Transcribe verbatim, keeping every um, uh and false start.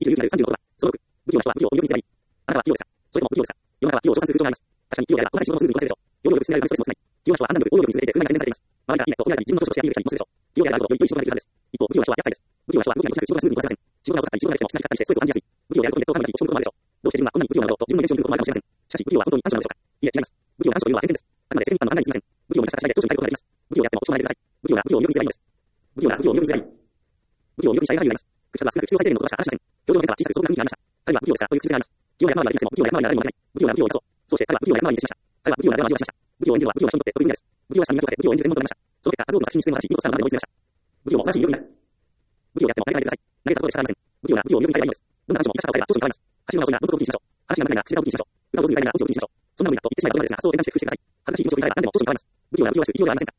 いる勇気なるさんじゅうのことは、そのろく、不器用な人は武器をお呼びすればいい。あなたは不器用ですか？それとも不器用ですか？世の中は武器を称賛する風潮があります。確かに不器用であれば、同じ仕事のスムーズにこなせるでしょう。要領よく進められるストレスも少ない。器用な人は判断力、応用力に優れて、不運なに洗練されています。周りからいいねと褒められたり、自分の長所としてアピールしたりもするでしょう。器用であるほど、より良い仕事ができるはずです。一方、不器用な人は厄介です。不器用な人は動きが短く仕事がスムーズにこなせません。仕事が遅かったり、仕事ができてもしなかったりしてストレスを感じやすい。不器用であることにネットを考えたり、落ち込むこともあるでしょう。どうして自分はこんなに不器用なのだろうと自分の練習を見ることもあるかもしれません。しかし、不器用は本当に短所なのでしょうか？いえ、違います。不器用な短所というのは偏見です。あくまで責任感の判断にすぎません。不器用を生かした形で長所に変えることができます。不器用であっても落ち込まないでください。不器用な不器用をお呼びすればいいのです。不器用な不器用をお呼びすればいい。不器用をお呼びしたい理由があります。口数は少なく必要最低限のことしか話しません。表情の変化は小さく素朴な雰囲気がありました。彼は不器用ですかという口癖があります。器用な役回りができなくても不器用な役回りになれるのはない。不器用な不器用を生かそう。そうして彼は不器用な役回りに徹しました。彼は不器用な役回りをしました。不器用を演じるのは不器用な人にとって得意分野です。不器用な人に磨きをかけ、不器用を演じる専門となりました。その結果、数多くの作品に出演を果たし、見事スターの場面を追い詰めました。不器用も素晴らしい魅力になる。不器用であっても投げないでください。投げたところでしか変わりません。不器用な不器用を呼び変えればいいのです。どんな話も生かした方が長所に変わります。走るのが遅いが文字を気にしましょう。話が長いが口が動きにしましょう。歌を上手に歌いながら文字を気にしましょう。そんな風になっと言ってしまえばそれまでですが、そうでなくしてください。恥ずかしい気持ちを抱えたら何でも長所に変わります。不器用な不器用らしく、勢いがありませんか？